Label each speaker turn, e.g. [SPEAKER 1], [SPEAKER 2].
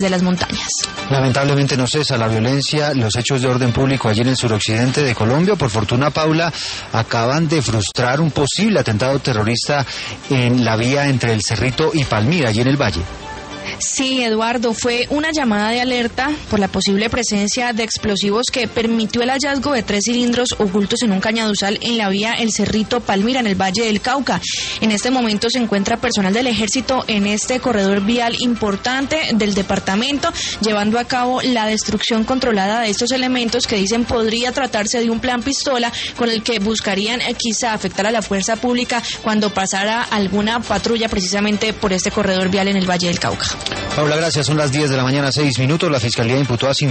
[SPEAKER 1] de las montañas.
[SPEAKER 2] Lamentablemente no cesa la violencia, los hechos de orden público allí en el suroccidente de Colombia. Por fortuna, Paula, acaban de frustrar un posible atentado terrorista en la vía entre el Cerrito y Palmira, allí en el Valle.
[SPEAKER 1] Sí, Eduardo, fue una llamada de alerta por la posible presencia de explosivos que permitió el hallazgo de 3 cilindros ocultos en un cañaduzal en la vía El Cerrito Palmira, en el Valle del Cauca. En este momento se encuentra personal del Ejército en este corredor vial importante del departamento, llevando a cabo la destrucción controlada de estos elementos que dicen podría tratarse de un plan pistola con el que buscarían quizá afectar a la fuerza pública cuando pasara alguna patrulla precisamente por este corredor vial en el Valle del Cauca.
[SPEAKER 2] Paula, gracias. Son las 10 de la mañana, 6 minutos. La Fiscalía imputó a